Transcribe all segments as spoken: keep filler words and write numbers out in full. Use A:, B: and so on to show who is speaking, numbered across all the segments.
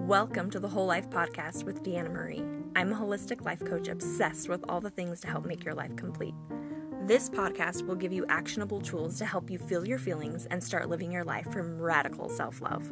A: Welcome to the Whole Life Podcast with Deanna Marie. I'm a holistic life coach obsessed with all the things to help make your life complete. This podcast will give you actionable tools to help you feel your feelings and start living your life from radical self-love.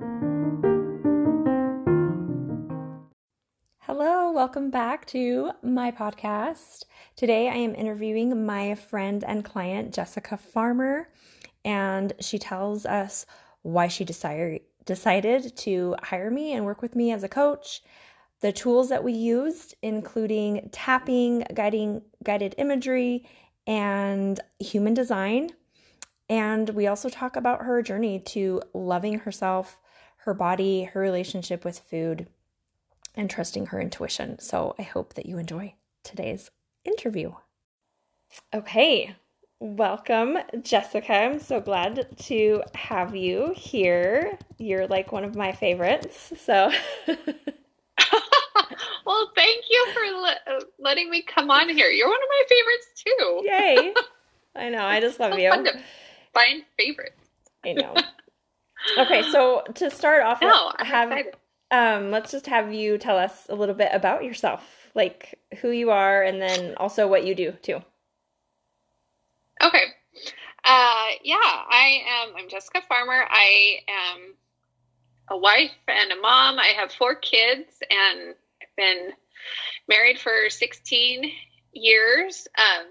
A: Hello, welcome back to my podcast. Today I am interviewing my friend and client, Jessica Farmer, and she tells us why she decided decided to hire me and work with me as a coach, the tools that we used, including tapping, guiding, guided imagery, and human design. And we also talk about her journey to loving herself, her body, her relationship with food, and trusting her intuition. So I hope that you enjoy today's interview. Okay. Welcome, Jessica. I'm so glad to have you here. You're like one of my favorites. So,
B: well, thank you for le- letting me come on here. You're one of my favorites too.
A: Yay! I know. I just love
B: so
A: you.
B: Fun to find favorites.
A: I know. Okay, so to start off,
B: no,
A: with, have um, let's just have you tell us a little bit about yourself, like who you are, and then also what you do too.
B: Okay. Uh, yeah, I am, I'm Jessica Farmer. I am a wife and a mom. I have four kids and I've been married for sixteen years. Um,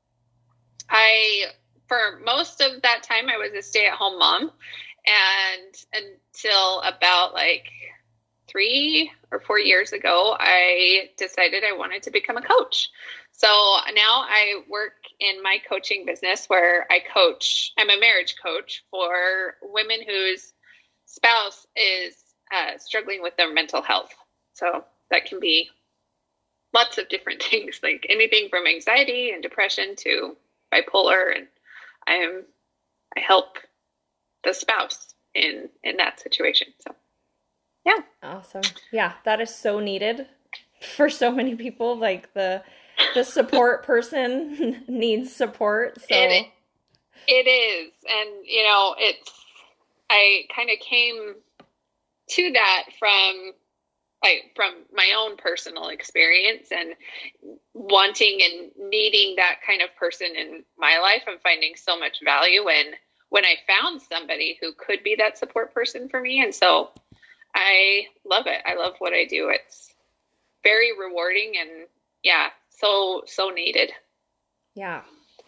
B: I, for most of that time, I was a stay-at-home mom, and until about like three or four years ago, I decided I wanted to become a coach. So now I work in my coaching business where I coach, I'm a marriage coach for women whose spouse is uh, struggling with their mental health. So that can be lots of different things, like anything from anxiety and depression to bipolar. And I am, I help the spouse in, in that situation. So yeah.
A: Awesome. Yeah, that is so needed for so many people. Like the the support person needs support. So
B: it, it is. And, you know, it's, I kind of came to that from like from my own personal experience and wanting and needing that kind of person in my life and finding so much value in when I found somebody who could be that support person for me. And so I love it. I love what I do. It's very rewarding and yeah, so, so needed.
A: Yeah.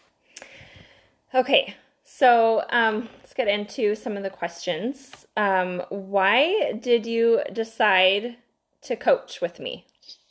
A: Okay. So, um, let's get into some of the questions. Um, why did you decide to coach with me?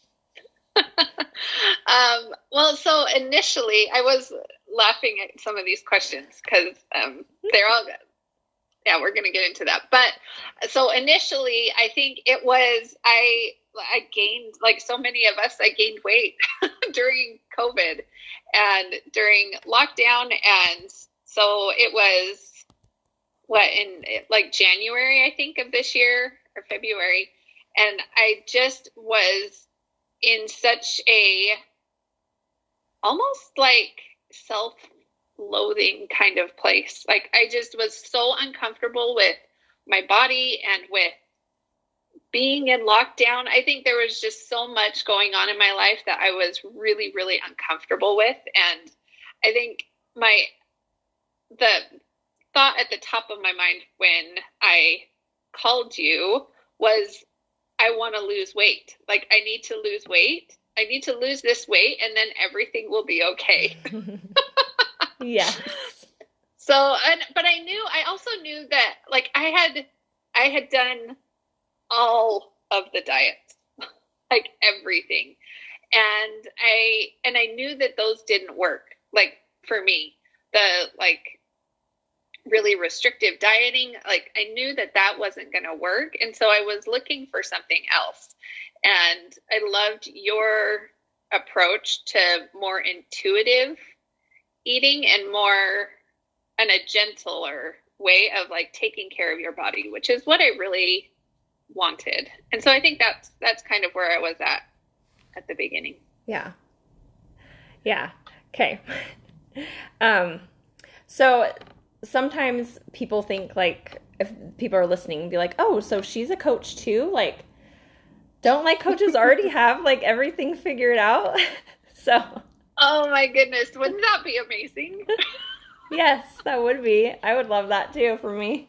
B: um, well, so initially I was laughing at some of these questions because, um, they're all good. Yeah, we're going to get into that. But so initially, I think it was, I, I gained, like so many of us, I gained weight during COVID and during lockdown. And so it was what in like January, I think of this year or February. And I just was in such a, almost like self loathing kind of place. Like I just was so uncomfortable with my body and with being in lockdown. I think there was just so much going on in my life that I was really, really uncomfortable with. And I think my, the thought at the top of my mind when I called you was, I want to lose weight. Like I need to lose weight. I need to lose this weight and then everything will be okay.
A: Yes.
B: So, and, but I knew, I also knew that like I had, I had done all of the diets, like everything. And I, and I knew that those didn't work. Like for me, the like really restrictive dieting, like I knew that that wasn't going to work. And so I was looking for something else. And I loved your approach to more intuitive eating and more in a gentler way of like taking care of your body, which is what I really wanted. And so I think that's, that's kind of where I was at, at the beginning.
A: Yeah. Yeah. Okay. um, so sometimes people think like, if people are listening, be like, oh, so she's a coach too? Like, Don't like coaches already have like everything figured out? So.
B: Oh my goodness. Wouldn't that be amazing?
A: Yes, that would be. I would love that too for me.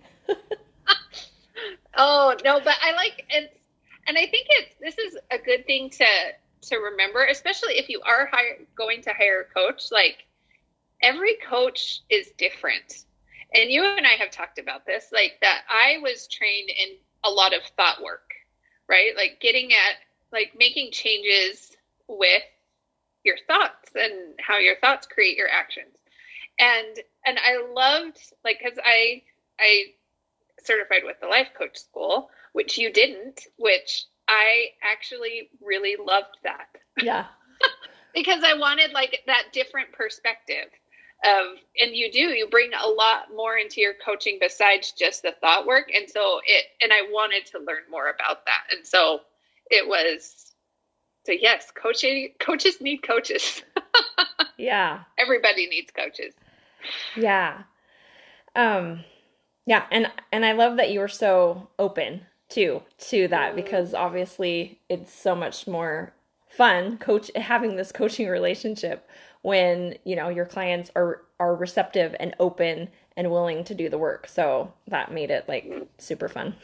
B: Oh, no, but I like it. And I think it's, this is a good thing to, to remember, especially if you are hire, going to hire a coach. Like, every coach is different. And you and I have talked about this, like that I was trained in a lot of thought work, right? Like getting at, like making changes with your thoughts and how your thoughts create your actions. And, and I loved, like, cause I, I certified with the life coach school, which you didn't, which I actually really loved that.
A: Yeah.
B: Because I wanted like that different perspective of, and you do, you bring a lot more into your coaching besides just the thought work. And so it, and I wanted to learn more about that. And so it was, so yes, coaching, coaches need coaches.
A: Yeah.
B: Everybody needs coaches.
A: Yeah. Um, yeah. And, and I love that you were so open too, to that, because obviously it's so much more fun coach having this coaching relationship when, you know, your clients are, are receptive and open and willing to do the work. So that made it like super fun.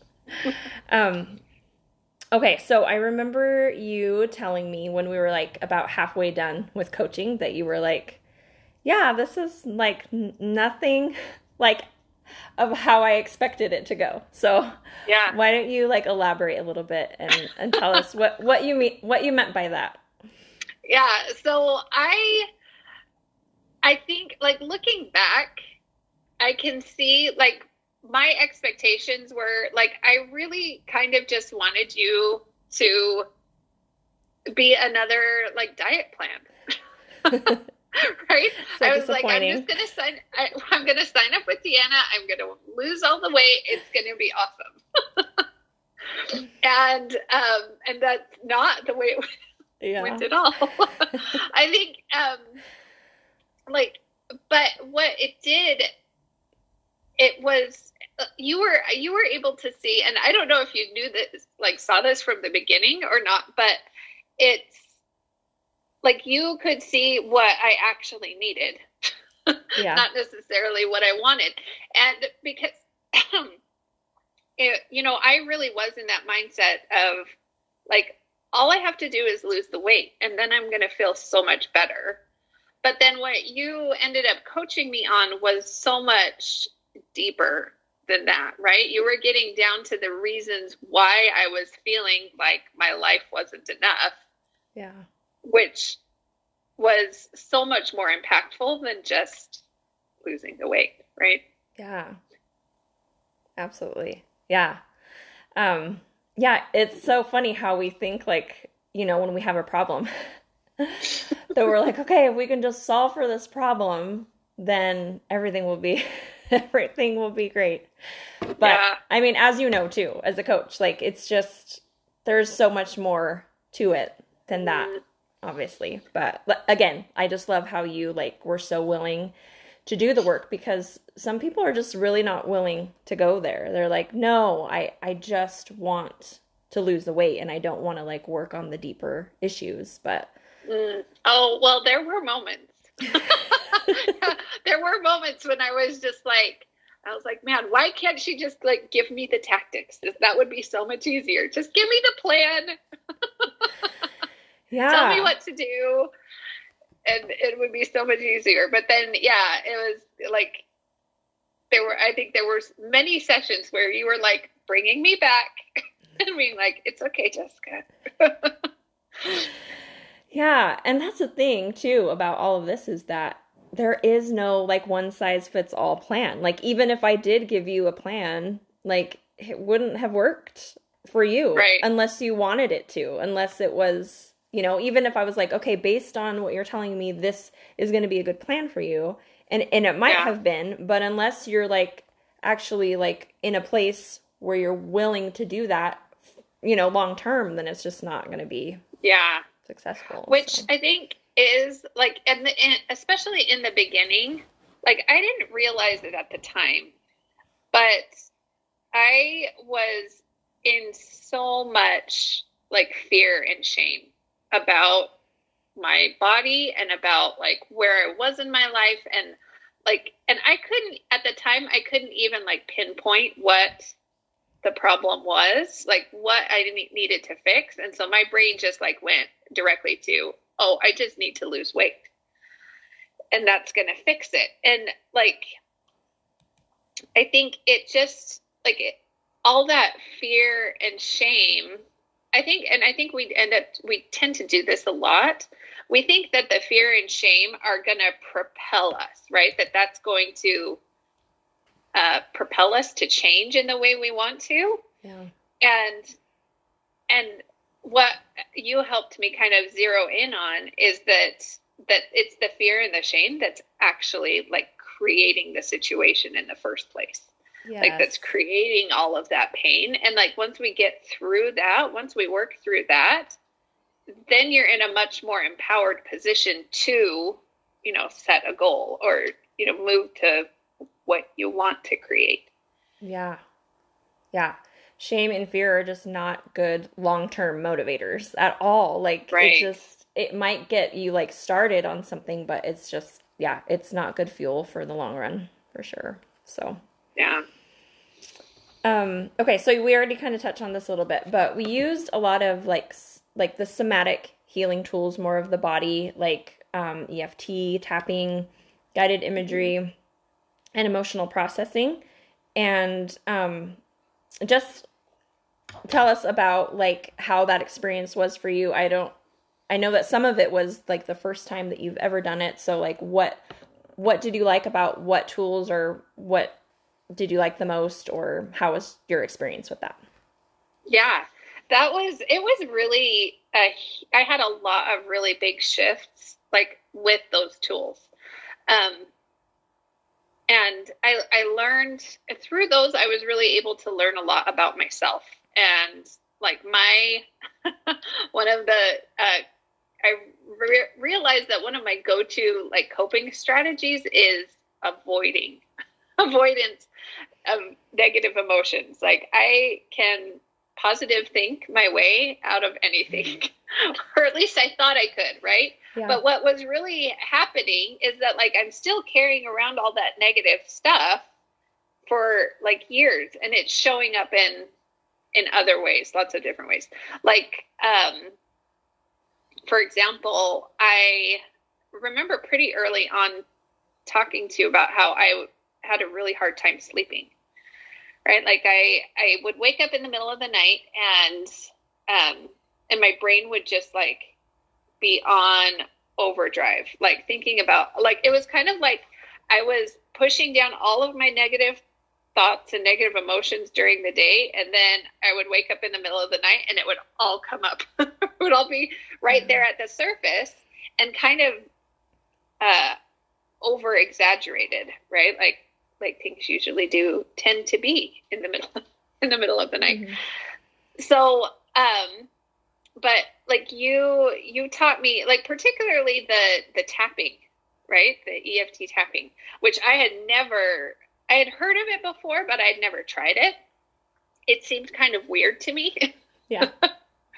A: um, okay. So I remember you telling me when we were like about halfway done with coaching that you were like, yeah, this is like n- nothing like of how I expected it to go. So
B: yeah,
A: why don't you like elaborate a little bit and, and tell us what, what you mean, what you meant by that?
B: Yeah. So I, I think like looking back, I can see like my expectations were like, I really kind of just wanted you to be another like diet plan. Right?
A: So
B: I was like, I'm just going to sign, I, I'm going to sign up with Deanna. I'm going to lose all the weight. It's going to be awesome. and, um, and that's not the way it went,
A: yeah.
B: went at all. I think, um, like, but what it did, it was, you were, you were able to see, and I don't know if you knew this, like saw this from the beginning or not, but it's, like you could see what I actually needed,
A: yeah.
B: not necessarily what I wanted. And because, it, you know, I really was in that mindset of like, all I have to do is lose the weight and then I'm going to feel so much better. But then what you ended up coaching me on was so much deeper than that, right? You were getting down to the reasons why I was feeling like my life wasn't enough.
A: Yeah.
B: Which was so much more impactful than just losing the weight, right?
A: Yeah, absolutely. Yeah. Um, yeah, it's so funny how we think like, you know, when we have a problem that we're like, okay, if we can just solve for this problem, then everything will be, everything will be great. But
B: yeah.
A: I mean, as you know too, as a coach, like it's just, there's so much more to it than that. Mm. Obviously. But again, I just love how you like were so willing to do the work, because some people are just really not willing to go there. They're like, no, I, I just want to lose the weight and I don't want to like work on the deeper issues. But
B: mm. oh, well, there were moments. There were moments when I was just like, I was like, man, why can't she just like give me the tactics? That would be so much easier. Just give me the plan.
A: Yeah.
B: Tell me what to do, and it would be so much easier. But then, yeah, it was like, there were, I think there were many sessions where you were like bringing me back and being like, it's okay, Jessica.
A: Yeah. And that's the thing too about all of this is that there is no like one size fits all plan. Like, even if I did give you a plan, like it wouldn't have worked for you,
B: right?
A: Unless you wanted it to, unless it was, you know, even if I was like, okay, based on what you're telling me, this is going to be a good plan for you. And, and it might
B: yeah.
A: have been, but unless you're like actually like in a place where you're willing to do that, you know, long term, then it's just not going to be
B: yeah
A: successful.
B: Which
A: so.
B: I think is like, and, the, and especially in the beginning, like I didn't realize it at the time, but I was in so much like fear and shame about my body and about like where I was in my life. And like, and I couldn't, at the time, I couldn't even like pinpoint what the problem was, like what I didn't needed to fix. And so my brain just like went directly to, oh, I just need to lose weight. And that's going to fix it. And like, I think it just like it, all that fear and shame, I think, and I think we end up, we tend to do this a lot. We think that the fear and shame are going to propel us, right? That that's going to uh, propel us to change in the way we want to.
A: Yeah.
B: And, and what you helped me kind of zero in on is that, that it's the fear and the shame that's actually like creating the situation in the first place. Yes. Like that's creating all of that pain. And like, once we get through that, once we work through that, then you're in a much more empowered position to, you know, set a goal or, you know, move to what you want to create.
A: Yeah. Yeah. Shame and fear are just not good long-term motivators at all. Like right. it just, it might get you like started on something, but it's just, yeah, it's not good fuel for the long run for sure. So,
B: yeah.
A: Um, okay. So we already kind of touched on this a little bit, but we used a lot of like, like the somatic healing tools, more of the body, like, um, E F T, tapping, guided imagery, and emotional processing. And, um, just tell us about like how that experience was for you. I don't, I know that some of it was like the first time that you've ever done it. So like what, what did you like about what tools, or what did you like the most, or how was your experience with that?
B: Yeah, that was, it was really, a, I had a lot of really big shifts like with those tools. Um, and I, I learned through those, I was really able to learn a lot about myself. And like my, one of the, uh, I re- realized that one of my go-to like coping strategies is avoiding, avoidance of negative emotions. Like I can positive think my way out of anything, or at least I thought I could, right? Yeah. But what was really happening is that like I'm still carrying around all that negative stuff for like years, and it's showing up in in other ways, lots of different ways. Like, um, for example, I remember pretty early on talking to you about how I had a really hard time sleeping. Right. Like I, I would wake up in the middle of the night and, um, and my brain would just like be on overdrive, like thinking about like, it was kind of like I was pushing down all of my negative thoughts and negative emotions during the day. And then I would wake up in the middle of the night and it would all come up. It would all be right mm-hmm. there at the surface and kind of, uh, over exaggerated, right? Like, like things usually do tend to be in the middle, in the middle of the night. Mm-hmm. So, um, but like you, you taught me like particularly the, the tapping, right? The E F T tapping, which I had never, I had heard of it before, but I'd never tried it. It seemed kind of weird to me.
A: Yeah.
B: But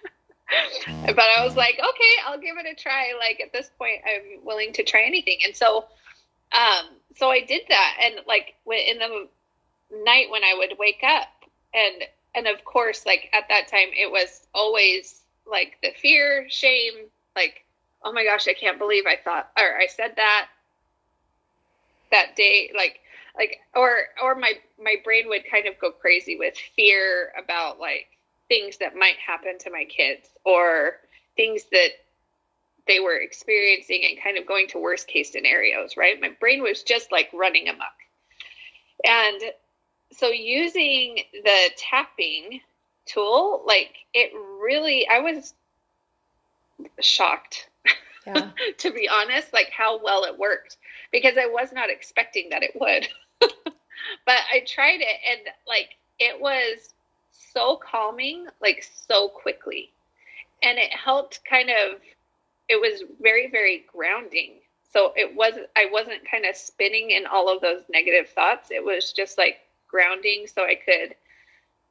B: I was like, okay, I'll give it a try. Like at this point, I'm willing to try anything. And so, um, so I did that. And like in the night when I would wake up and, and of course, like at that time, it was always like the fear, shame, like, oh my gosh, I can't believe I thought, or I said that that day, like, like, or, or my, my brain would kind of go crazy with fear about like things that might happen to my kids or things that they were experiencing and kind of going to worst case scenarios, right? My brain was just like running amok. And so using the tapping tool, like it really, I was shocked, yeah. to be honest, like how well it worked, because I was not expecting that it would. But I tried it and like it was so calming, like so quickly. And it helped kind of, it was very, very grounding. So it wasn't, I wasn't kind of spinning in all of those negative thoughts. It was just like grounding so I could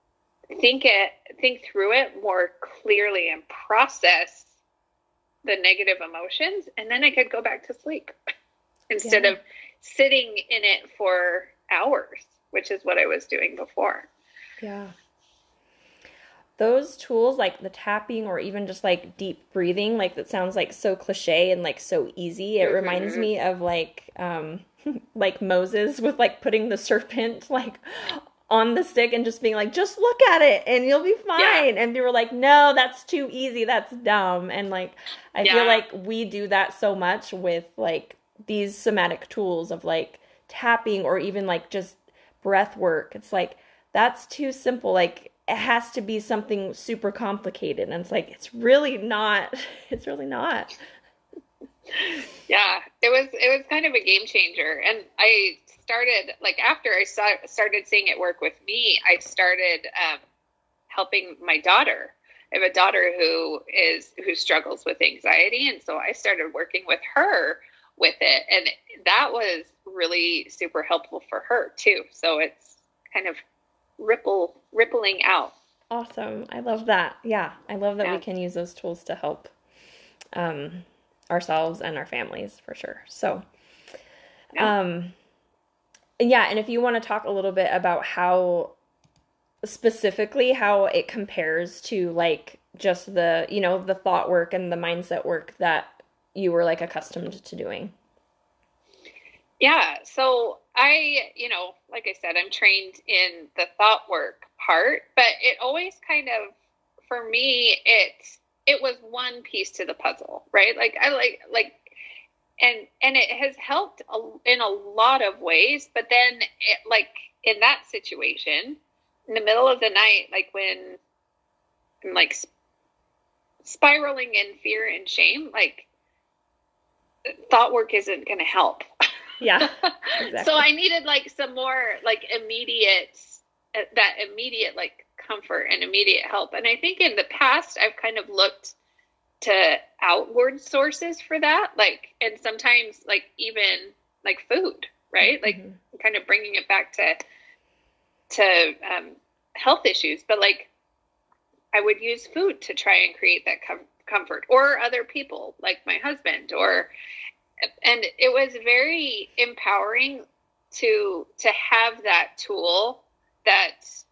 B: think it, think through it more clearly and process the negative emotions. And then I could go back to sleep instead yeah. of sitting in it for hours, which is what I was doing before.
A: Yeah. Those tools, like the tapping or even just like deep breathing, like that sounds like so cliche and like so easy. It mm-hmm. reminds me of like, um, like Moses with like putting the serpent like on the stick and just being like, just look at it and you'll be fine. Yeah. And they were like, no, that's too easy. That's dumb. And like, I yeah. feel like we do that so much with like these somatic tools of like tapping or even like just breath work. It's like, that's too simple. Like, it has to be something super complicated. And it's like, it's really not, it's really not.
B: Yeah, it was, it was kind of a game changer. And I started, like, after I saw, started seeing it work with me, I started um, helping my daughter. I have a daughter who is, who struggles with anxiety. And so I started working with her with it. And that was really super helpful for her too. So it's kind of ripple rippling out.
A: Awesome. I love that. Yeah. I love that yeah. we can use those tools to help um, ourselves and our families for sure. So, yeah. um, yeah. And if you want to talk a little bit about how specifically how it compares to like just the, you know, the thought work and the mindset work that you were like accustomed to doing.
B: Yeah. So I, you know, like I said, I'm trained in the thought work part, but it always kind of, for me, it, it was one piece to the puzzle, right? Like I like, like, and, and it has helped a, in a lot of ways, but then it, like in that situation, in the middle of the night, like when I'm like sp- spiraling in fear and shame, like thought work isn't going to help.
A: Yeah. Exactly.
B: So I needed like some more like immediate, uh, that immediate like comfort and immediate help. And I think in the past I've kind of looked to outward sources for that. Like, and sometimes like even like food, right? Like mm-hmm. kind of bringing it back to, to um, health issues, but like I would use food to try and create that com- comfort or other people like my husband or, and it was very empowering to, to have that tool that,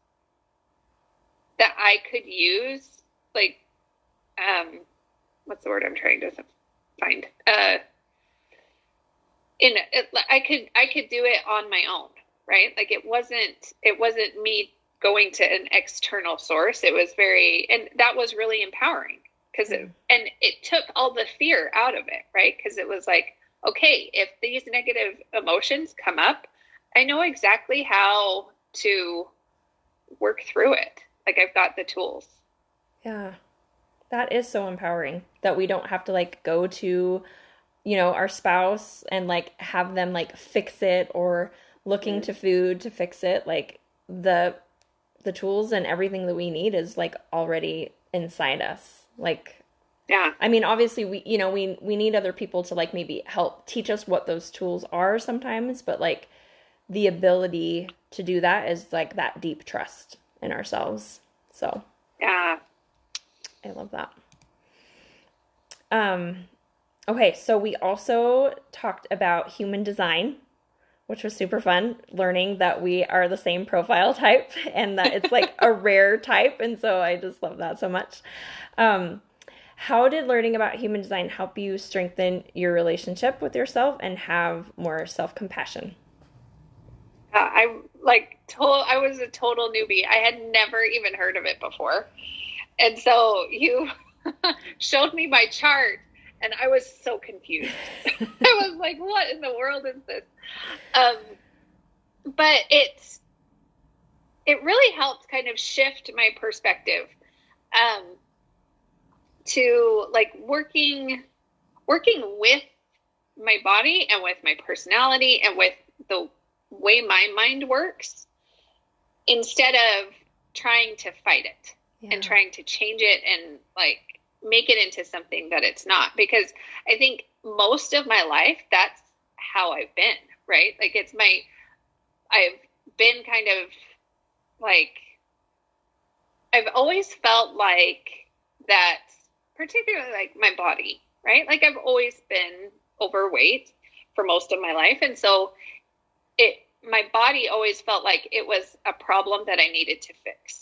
B: that I could use, like, um, what's the word I'm trying to find? Uh, in it, I could, I could do it on my own, right? Like it wasn't, it wasn't me going to an external source. It was very, and that was really empowering because mm. it, and it took all the fear out of it, right? Because it was like, okay, if these negative emotions come up, I know exactly how to work through it. Like I've got the tools.
A: Yeah. That is so empowering that we don't have to like go to, you know, our spouse and like have them like fix it or looking mm. to food to fix it. Like the, the tools and everything that we need is like already inside us. Like,
B: yeah.
A: I mean, obviously we, you know, we, we need other people to like maybe help teach us what those tools are sometimes, but like the ability to do that is like that deep trust in ourselves. So
B: yeah,
A: I love that. Um, okay. So we also talked about human design, which was super fun, learning that we are the same profile type and that it's like a rare type. And so I just love that so much. Um, How did learning about human design help you strengthen your relationship with yourself and have more self-compassion?
B: Uh, I like told I was a total newbie. I had never even heard of it before. And so you showed me my chart and I was so confused. I was like, what in the world is this? Um, but it's, it really helped kind of shift my perspective. Um, to like working, working with my body and with my personality and with the way my mind works instead of trying to fight it yeah. and trying to change it and like make it into something that it's not. Because I think most of my life, that's how I've been, right? Like it's my, I've been kind of like I've always felt like that, particularly like my body, right? Like I've always been overweight for most of my life. And so it, my body always felt like it was a problem that I needed to fix.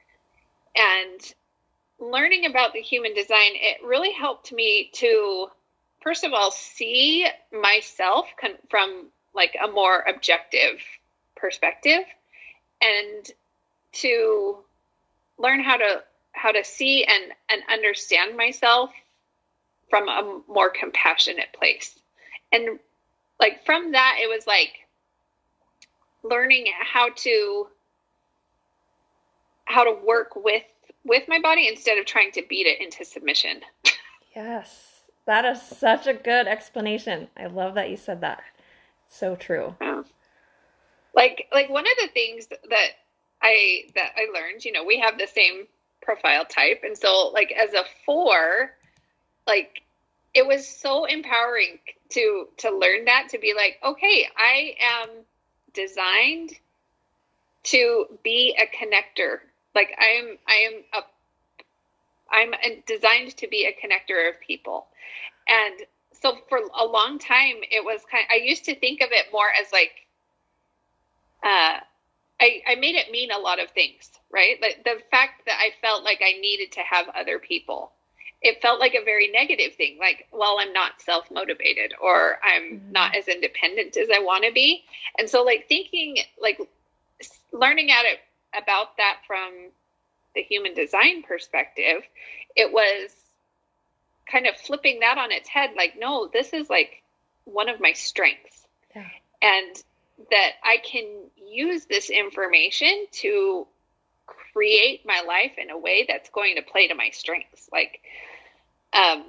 B: And learning about the human design, it really helped me to, first of all, see myself con- from like a more objective perspective, and to learn how to how to see and, and understand myself from a more compassionate place. And like from that, it was like learning how to how to work with with my body instead of trying to beat it into submission.
A: Yes, that is such a good explanation. I love that you said that. So true.
B: Yeah. Like like one of the things that I that I learned, you know, we have the same profile type, and so like as a four, like it was so empowering to to learn that, to be like, okay, I am designed to be a connector. Like I'm I am a I'm designed to be a connector of people. And so for a long time, it was kind of, I used to think of it more as like, uh, I, I made it mean a lot of things, right? Like the fact that I felt like I needed to have other people, it felt like a very negative thing. Like, well, I'm not self-motivated, or I'm mm-hmm. not as independent as I want to be. And so like thinking, like learning at it about that from the human design perspective, it was kind of flipping that on its head. Like, no, this is like one of my strengths. Yeah. And that I can use this information to create my life in a way that's going to play to my strengths. Like, um,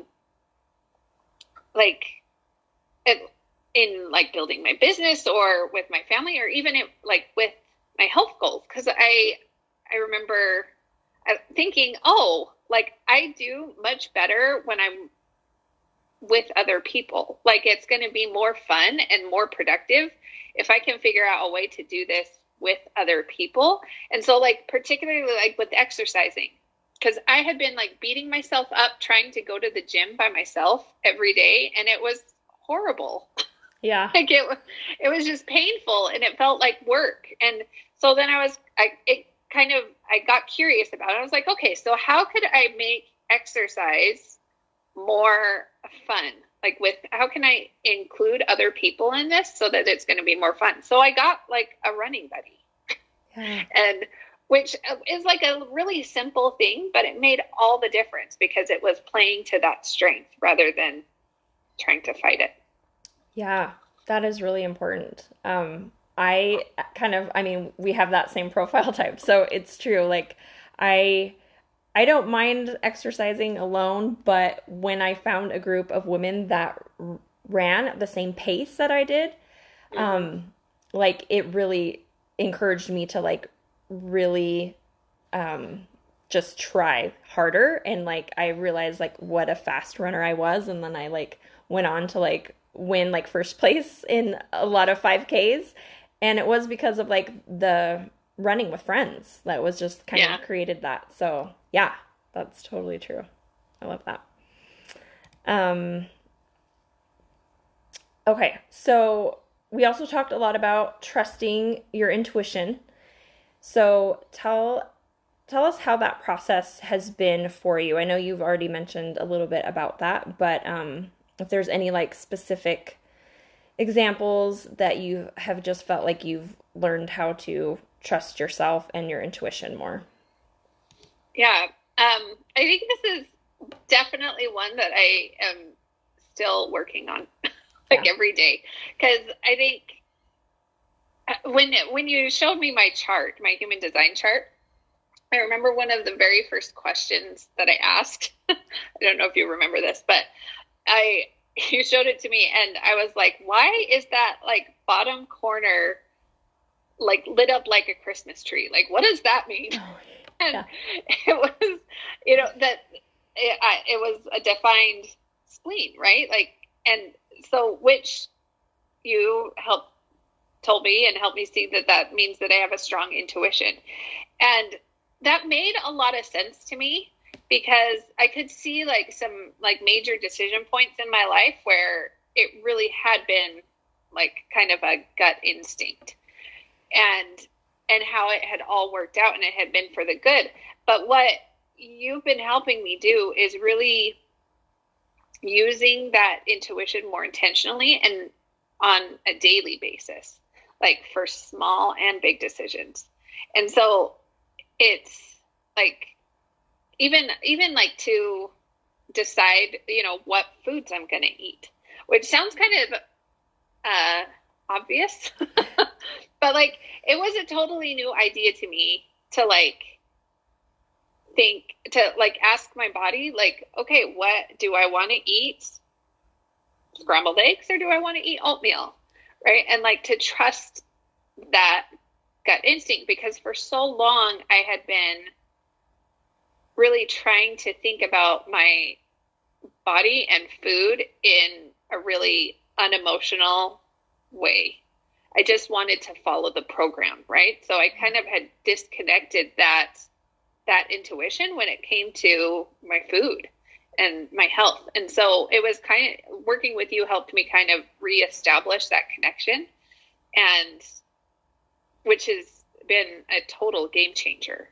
B: like it, in like building my business, or with my family, or even in, like with my health goals. Cause I, I remember thinking, oh, like I do much better when I'm with other people. Like it's going to be more fun and more productive if I can figure out a way to do this with other people. And so like, particularly like with exercising, because I had been like beating myself up trying to go to the gym by myself every day, and it was horrible.
A: Yeah.
B: Like it, it was just painful, and it felt like work. And so then I was, I, it kind of, I got curious about it. I was like, okay, so how could I make exercise more fun? Like with, how can I include other people in this so that it's going to be more fun? So I got like a running buddy, yeah. and which is like a really simple thing, but it made all the difference because it was playing to that strength rather than trying to fight it.
A: Yeah, that is really important. Um, I kind of, I mean, we have that same profile type, so it's true. Like I, I don't mind exercising alone, but when I found a group of women that r- ran at the same pace that I did, mm-hmm. um, like it really encouraged me to like really, um, just try harder. And like, I realized like what a fast runner I was. And then I like went on to like win like first place in a lot of five Ks. And it was because of like the running with friends that was just kind yeah. of created that. So yeah, that's totally true. I love that. Um, okay. So we also talked a lot about trusting your intuition. So tell, tell us how that process has been for you. I know you've already mentioned a little bit about that, but, um, if there's any like specific examples that you have just felt like you've learned how to trust yourself and your intuition more.
B: Yeah. Um, I think this is definitely one that I am still working on like yeah. every day. Cause I think when, when you showed me my chart, my human design chart, I remember one of the very first questions that I asked. I don't know if you remember this, but I, you showed it to me and I was like, why is that like bottom corner, like lit up like a Christmas tree? Like, what does that mean? Oh, and yeah. it was, you know, that it, I, it was a defined spleen, right? Like, and so, which you helped told me and helped me see that that means that I have a strong intuition. And that made a lot of sense to me, because I could see like some like major decision points in my life where it really had been like kind of a gut instinct, and and how it had all worked out and it had been for the good. But what you've been helping me do is really using that intuition more intentionally and on a daily basis, like for small and big decisions. And so it's like, even, even like to decide, you know, what foods I'm going to eat, which sounds kind of uh, obvious, but like, it was a totally new idea to me to like, think to like ask my body, like, okay, what do I want to eat? Scrambled eggs, or do I want to eat oatmeal? Right. And like to trust that gut instinct, because for so long I had been really trying to think about my body and food in a really unemotional way. I just wanted to follow the program. Right. So I kind of had disconnected that that intuition when it came to my food and my health. And so it was kind of working with you helped me kind of reestablish that connection, and which has been a total game changer.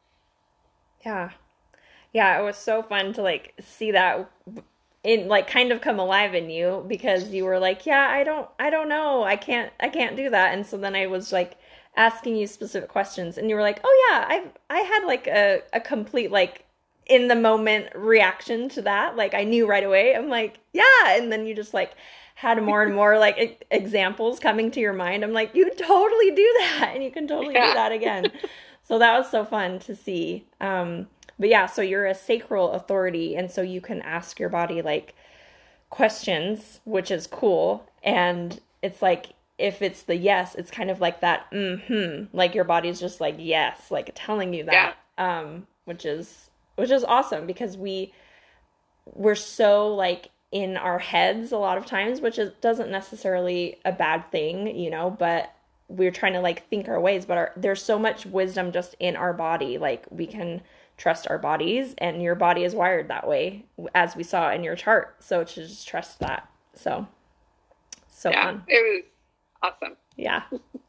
A: Yeah. Yeah. It was so fun to like see that in like kind of come alive in you, because you were like, yeah, I don't, I don't know. I can't, I can't do that. And so then I was like, asking you specific questions, and you were like, oh yeah, I've, I had like a, a complete, like in the moment reaction to that. Like I knew right away. I'm like, yeah. And then you just like had more and more like e- examples coming to your mind. I'm like, you totally do that. And you can totally yeah. do that again. So that was so fun to see. Um, but yeah, so you're a sacral authority. And so you can ask your body like questions, which is cool. And it's like, if it's the yes, it's kind of like that, mm-hmm, like your body's just like, yes, like telling you that, yeah. um, which is, which is awesome, because we, we're so like in our heads a lot of times, which is, doesn't necessarily a bad thing, you know, but we're trying to like think our ways, but our, there's so much wisdom just in our body. Like we can trust our bodies, and your body is wired that way, as we saw in your chart. So to just trust that. So, so
B: yeah,
A: fun.
B: It was awesome.
A: Yeah.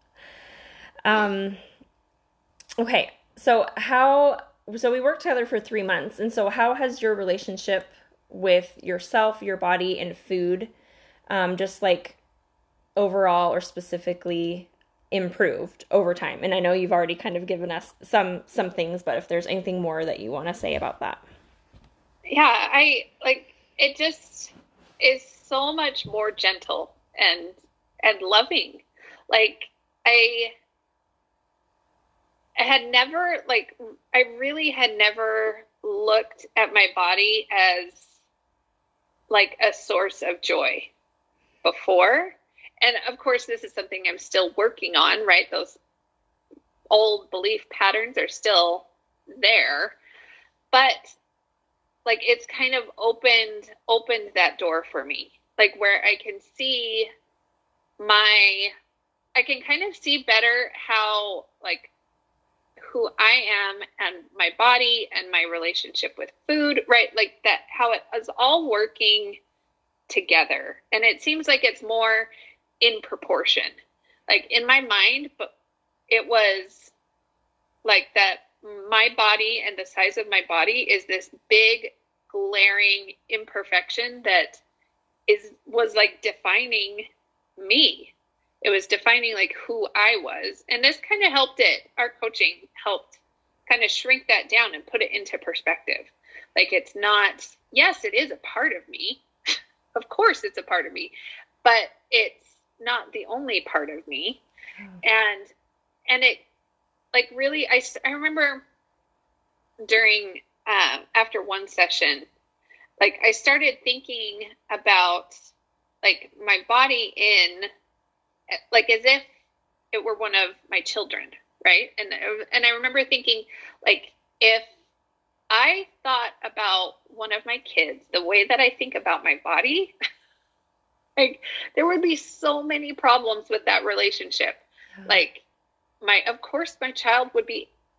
A: Um, okay. So how, so we worked together for three months. And so how has your relationship with yourself, your body, and food, um, just like overall or specifically improved over time? And I know you've already kind of given us some, some things, but if there's anything more that you want to say about that.
B: Yeah. I like, it just is so much more gentle and and loving. Like I, I had never, like, I really had never looked at my body as like a source of joy before. And of course, this is something I'm still working on, right? Those old belief patterns are still there, but like, it's kind of opened, opened that door for me, like where I can see my, I can kind of see better how, like, who I am and my body and my relationship with food, right? Like that, how it is all working together. And it seems like it's more in proportion. Like in my mind, but it was like that my body and the size of my body is this big, glaring imperfection that is, was like defining me. It was defining like who I was. And this kind of helped it. Our coaching helped kind of shrink that down and put it into perspective. Like it's not, yes, it is a part of me. Of course it's a part of me, but it's not the only part of me. Oh. And, and it like really, I, I remember during, uh, after one session, like I started thinking about like my body in, like as if it were one of my children, right? And and I remember thinking, like, if I thought about one of my kids the way that I think about my body, like there would be so many problems with that relationship. Mm-hmm. Like my, of course, my child would be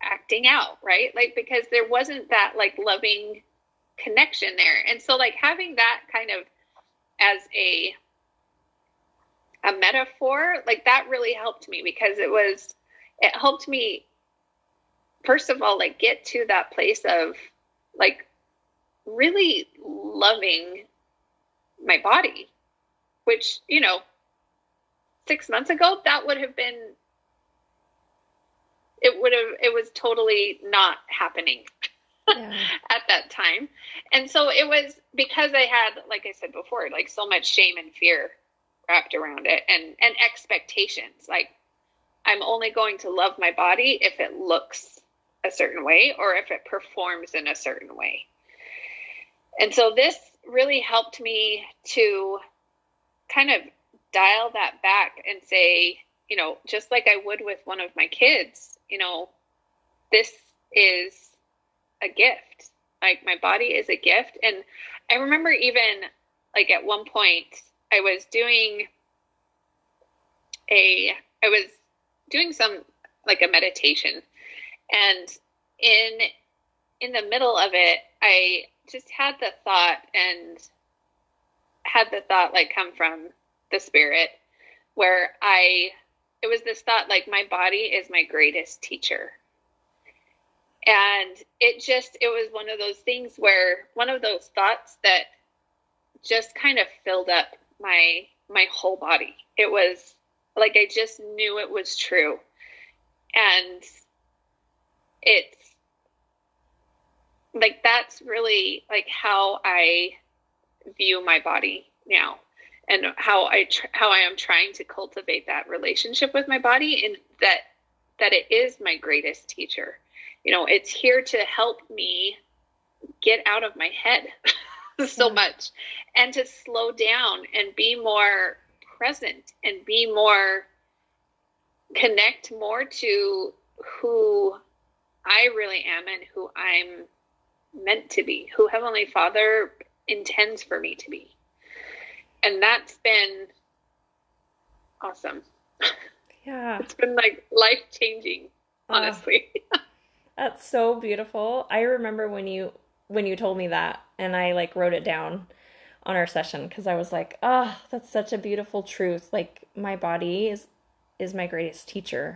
B: acting out, right? Like, because there wasn't that like loving connection there. And so like having that kind of as a a metaphor, like that really helped me, because it was it helped me first of all like get to that place of like really loving my body, which, you know, six months ago that would have been it would have it was totally not happening. Yeah. At that time. And so it was because I had, like I said before, like so much shame and fear wrapped around it, and, and expectations. Like, I'm only going to love my body if it looks a certain way or if it performs in a certain way. And so this really helped me to kind of dial that back and say, you know, just like I would with one of my kids, you know, this is a gift. Like, my body is a gift. And I remember even like at one point I was doing a, I was doing some like a meditation, and in, in the middle of it, I just had the thought and had the thought like come from the spirit, where I, it was this thought, like, my body is my greatest teacher. And it just, it was one of those things where, one of those thoughts that just kind of filled up my, my whole body. It was like, I just knew it was true. And it's like, that's really like how I view my body now, and how I, tr- how I am trying to cultivate that relationship with my body, and that, that it is my greatest teacher. You know, it's here to help me get out of my head so yeah. much, and to slow down and be more present and be more, connect more to who I really am and who I'm meant to be, who Heavenly Father intends for me to be. And that's been awesome.
A: Yeah.
B: It's been like life-changing, honestly.
A: Uh. That's so beautiful. I remember when you when you told me that, and I like wrote it down on our session, because I was like, oh, that's such a beautiful truth. Like, my body is is my greatest teacher.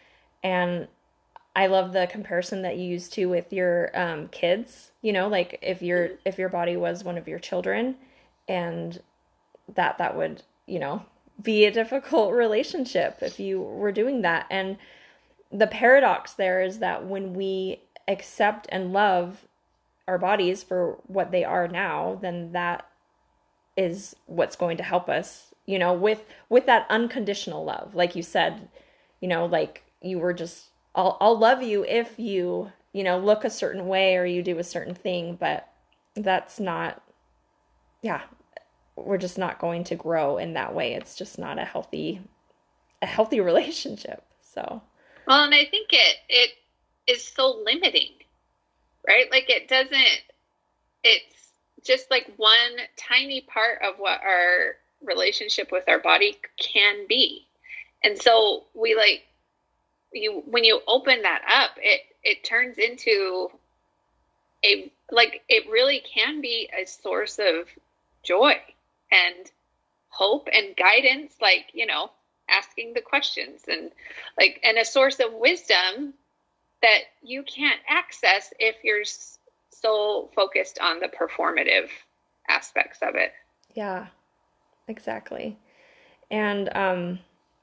A: And I love the comparison that you used to with your um, kids, you know, like if your if your body was one of your children, and that that would, you know, be a difficult relationship if you were doing that. And the paradox there is that when we accept and love our bodies for what they are now, then that is what's going to help us, you know, with, with that unconditional love. Like you said, you know, like you were just, I'll, I'll love you if you, you know, look a certain way or you do a certain thing, but that's not, yeah, we're just not going to grow in that way. It's just not a healthy, a healthy relationship. So.
B: Well, and I think it it is so limiting, right? Like, it doesn't, it's just like one tiny part of what our relationship with our body can be. And so we like, you, when you open that up, it, it turns into a, like, it really can be a source of joy and hope and guidance, like, you know, asking the questions, and like, and a source of wisdom that you can't access if you're so focused on the performative aspects of it.
A: Yeah, exactly. And, um,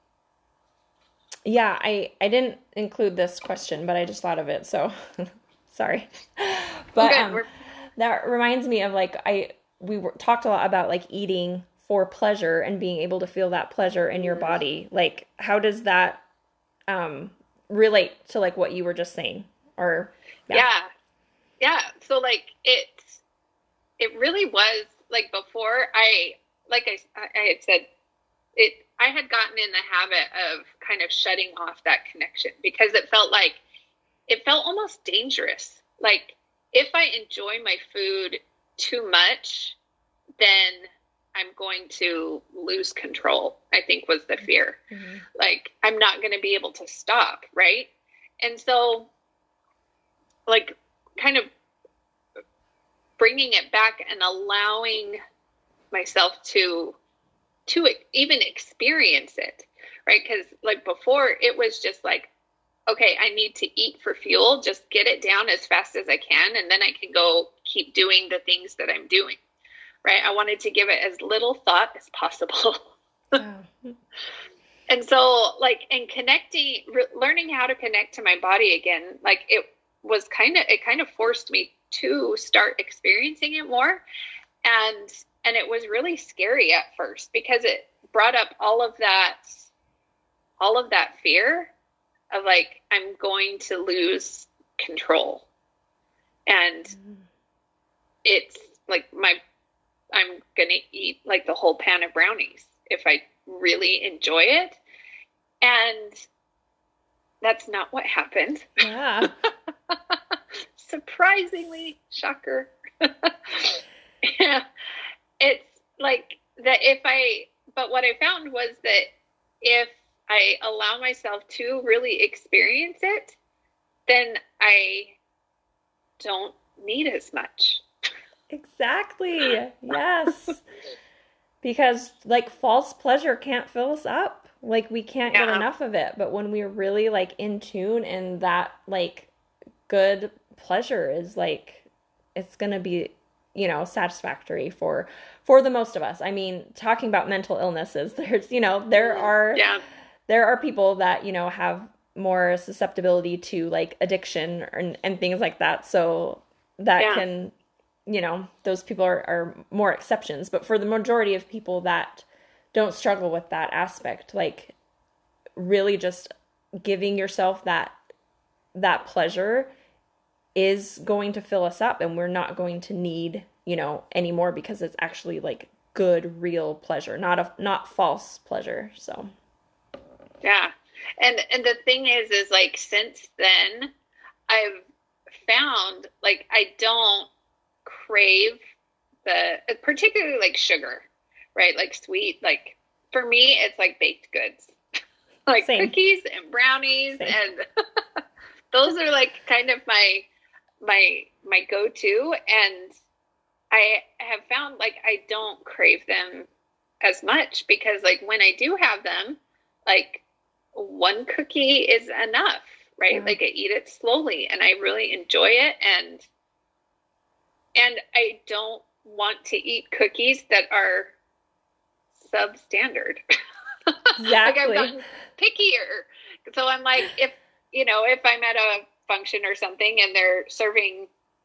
A: yeah, I, I didn't include this question, but I just thought of it. So sorry, but,
B: okay,
A: um, that reminds me of like, I, we were, talked a lot about like eating for pleasure and being able to feel that pleasure in your body. Like, how does that um, relate to like what you were just saying? Or
B: yeah. yeah. Yeah. So like it, it really was like before I, like I, I had said it, I had gotten in the habit of kind of shutting off that connection, because it felt like, it felt almost dangerous. Like, if I enjoy my food too much, then I'm going to lose control, I think was the fear. Mm-hmm. Like, I'm not going to be able to stop. Right. And so like kind of bringing it back and allowing myself to to even experience it, right? Because like before, it was just like, okay, I need to eat for fuel, just get it down as fast as I can, and then I can go keep doing the things that I'm doing, right? I wanted to give it as little thought as possible.
A: Oh.
B: And so, like, and connecting, re- learning how to connect to my body again, like it was kind of, it kind of forced me to start experiencing it more. And, and it was really scary at first because it brought up all of that, all of that fear of like, I'm going to lose control. And mm-hmm. it's like my, I'm going to eat like the whole pan of brownies if I really enjoy it. And that's not what happened.
A: Yeah.
B: Surprisingly, shocker. Yeah. It's like that if I, but what I found was that if I allow myself to really experience it, then I don't need as much.
A: Exactly. Yes. Because like false pleasure can't fill us up. Like we can't yeah. get enough of it. But when we're really like in tune and that like good pleasure is like, it's going to be, you know, satisfactory for, for the most of us. I mean, talking about mental illnesses, there's, you know, there are,
B: yeah.
A: there are people that, you know, have more susceptibility to like addiction and, and things like that. So that yeah. can, you know, those people are, are more exceptions. But for the majority of people that don't struggle with that aspect, like really just giving yourself that that pleasure is going to fill us up, and we're not going to need, you know, anymore because it's actually like good, real pleasure, not a not false pleasure. So
B: yeah. And and the thing is is like since then I've found like I don't crave the particularly like sugar, right? Like sweet, like for me it's like baked goods. Like Same. Cookies and brownies Same. And those are like kind of my my my go-to, and I have found like I don't crave them as much because like when I do have them, like one cookie is enough, right? Yeah. Like I eat it slowly and I really enjoy it, and and I don't want to eat cookies that are substandard.
A: Exactly.
B: Like I've gotten pickier. So I'm like, if, you know, if I'm at a function or something and they're serving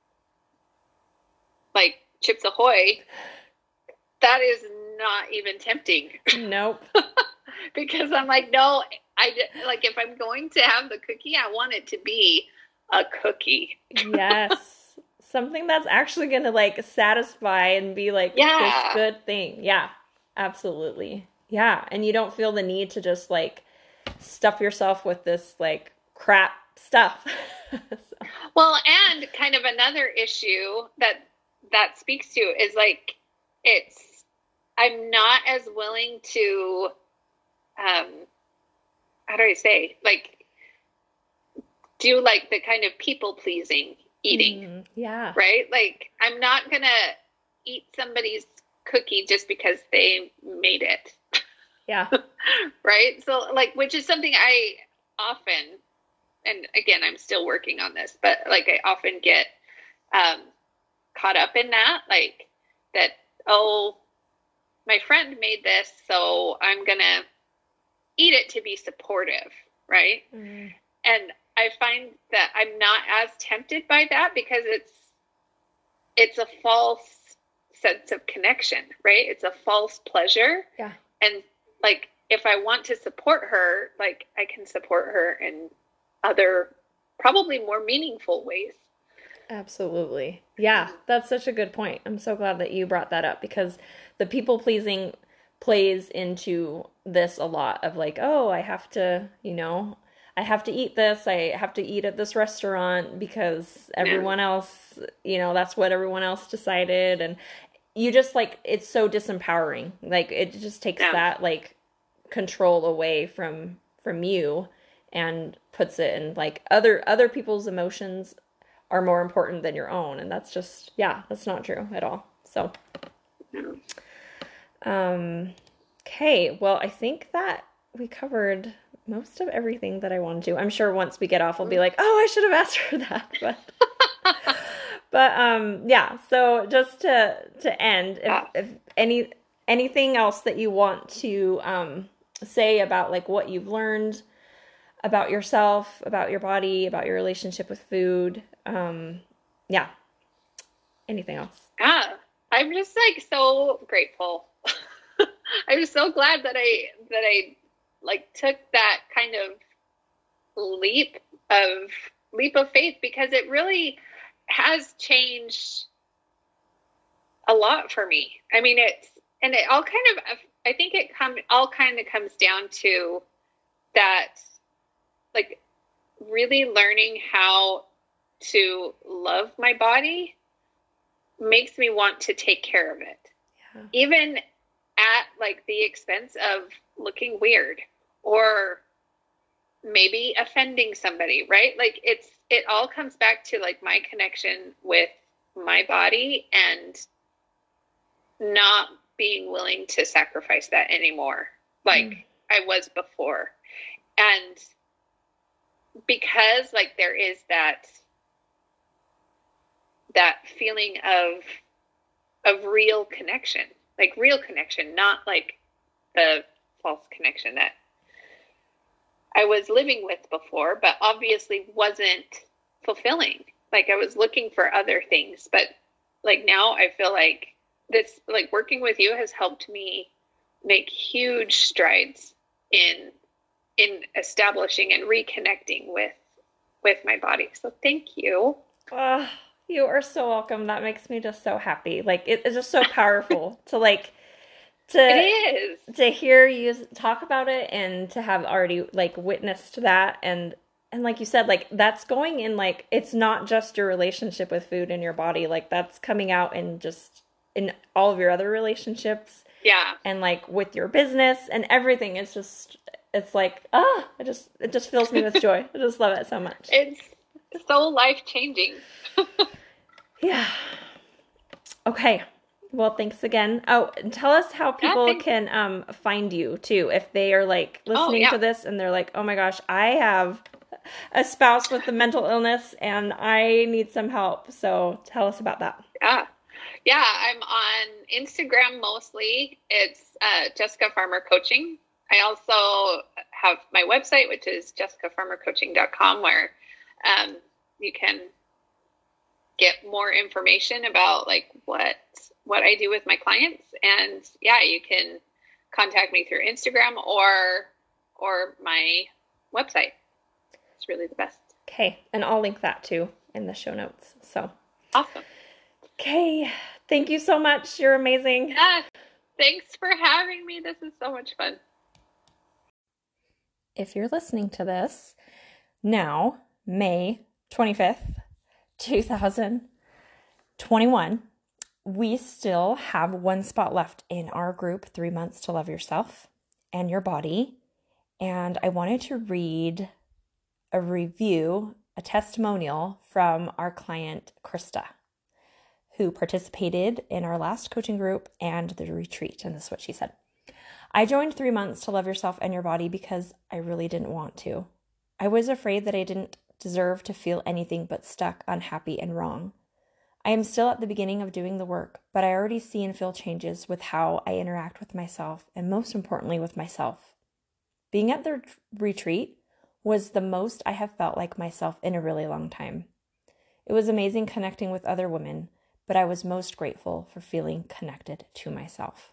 B: like Chips Ahoy, that is not even tempting.
A: Nope.
B: Because I'm like, no, I like if I'm going to have the cookie, I want it to be a cookie.
A: Yes. Something that's actually going to like satisfy and be like
B: yeah.
A: this good thing. Yeah, absolutely. Yeah. And you don't feel the need to just like stuff yourself with this like crap stuff. So.
B: Well, and kind of another issue that that speaks to is like, it's, I'm not as willing to, um, how do I say, like do like the kind of people pleasing eating.
A: Mm, yeah.
B: Right? Like I'm not going to eat somebody's cookie just because they made it.
A: Yeah.
B: Right? So like, which is something I often, and again, I'm still working on this, but like I often get um, caught up in that, like that, oh, my friend made this, so I'm going to eat it to be supportive. Right?
A: Mm.
B: And I find that I'm not as tempted by that because it's, it's a false sense of connection, right? It's a false pleasure.
A: Yeah.
B: And like, if I want to support her, like I can support her in other, probably more meaningful ways.
A: Absolutely. Yeah. That's such a good point. I'm so glad that you brought that up because the people pleasing plays into this a lot of like, oh, I have to, you know, I have to eat this. I have to eat at this restaurant because everyone yeah. else, you know, that's what everyone else decided. And you just like, it's so disempowering. Like it just takes yeah. that like control away from, from you and puts it in like other, other people's emotions are more important than your own. And that's just, yeah, that's not true at all. So, um, okay. Well, I think that we covered most of everything that I wanted to. I'm sure once we get off, I'll be like, oh, I should have asked her that. But, but, um, yeah. So just to, to end, if, if any, anything else that you want to, um, say about like what you've learned about yourself, about your body, about your relationship with food. Um, yeah. Anything else?
B: Yeah. I'm just like so grateful. I'm so glad that I, that I like took that kind of leap of leap of faith, because it really has changed a lot for me. I mean, it's, and it all kind of, I think it come all kind of comes down to that, like really learning how to love my body makes me want to take care of it. Yeah. Even at like the expense of looking weird or maybe offending somebody, right? Like it's, it all comes back to like my connection with my body and not being willing to sacrifice that anymore like mm. I was before. And because like there is that that feeling of of real connection, like real connection, not like the false connection that I was living with before, but obviously wasn't fulfilling. Like I was looking for other things, but like now I feel like this, like working with you has helped me make huge strides in, in establishing and reconnecting with, with my body. So thank you.
A: Uh, you are so welcome. That makes me just so happy. Like it is just so powerful to like, to,
B: it is.
A: to hear you talk about it and to have already like witnessed that. And, and like you said, like that's going in, like, it's not just your relationship with food and your body. Like that's coming out in just in all of your other relationships.
B: Yeah.
A: And like with your business and everything. It's just, it's like, ah, it just, it just fills me with joy. I just love it so much.
B: It's so life-changing.
A: Yeah. Okay. Well, thanks again. Oh, and tell us how people yeah, can um find you too. If they are like listening oh, yeah. to this and they're like, oh my gosh, I have a spouse with a mental illness and I need some help. So tell us about that.
B: Yeah. Yeah. I'm on Instagram mostly. It's uh, Jessica Farmer Coaching. I also have my website, which is jessica farmer coaching dot com, where um, you can get more information about like what what I do with my clients. And yeah, you can contact me through Instagram or or my website. It's really the best.
A: Okay. And I'll link that too in the show notes. So
B: awesome.
A: Okay. Thank you so much. You're amazing.
B: Yeah. Thanks for having me. This is so much fun.
A: If you're listening to this now, May twenty-fifth, two thousand twenty-one, we still have one spot left in our group, Three Months to Love Yourself and Your Body. And I wanted to read a review, a testimonial from our client, Krista, who participated in our last coaching group and the retreat. And this is what she said. I joined Three Months to Love Yourself and Your Body because I really didn't want to. I was afraid that I didn't deserve to feel anything but stuck, unhappy, and wrong. I am still at the beginning of doing the work, but I already see and feel changes with how I interact with myself, and most importantly, with myself. Being at the retreat was the most I have felt like myself in a really long time. It was amazing connecting with other women, but I was most grateful for feeling connected to myself.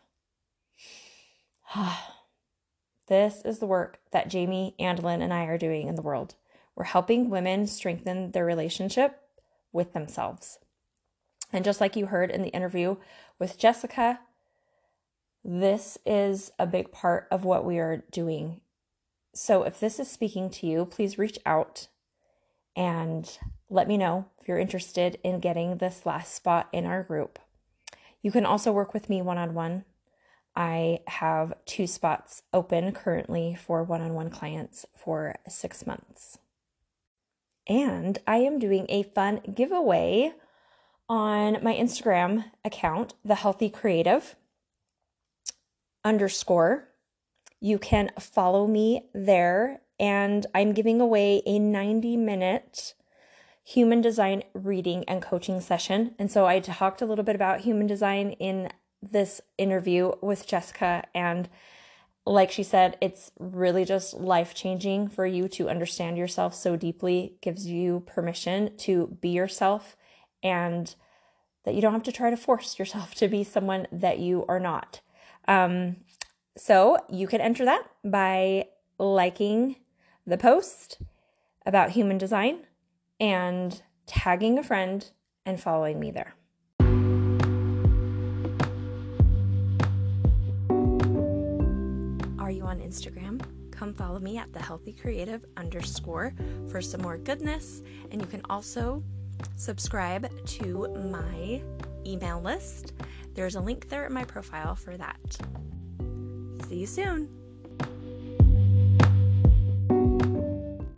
A: This is the work that Jamie, Andlin, and I are doing in the world. We're helping women strengthen their relationship with themselves. And just like you heard in the interview with Jessica, this is a big part of what we are doing. So if this is speaking to you, please reach out and let me know if you're interested in getting this last spot in our group. You can also work with me one-on-one. I have two spots open currently for one-on-one clients for six months. And I am doing a fun giveaway on my Instagram account, The Healthy Creative underscore. You can follow me there, and I'm giving away a ninety minute human design reading and coaching session. And so I talked a little bit about human design in this interview with Jessica, and like she said, it's really just life-changing for you to understand yourself so deeply, gives you permission to be yourself, and that you don't have to try to force yourself to be someone that you are not. Um, so you can enter that by liking the post about human design and tagging a friend and following me there. Are you on Instagram? Come follow me at the healthy creative underscore for some more goodness. And you can also subscribe to my email list. There's a link there in my profile for that. See you soon.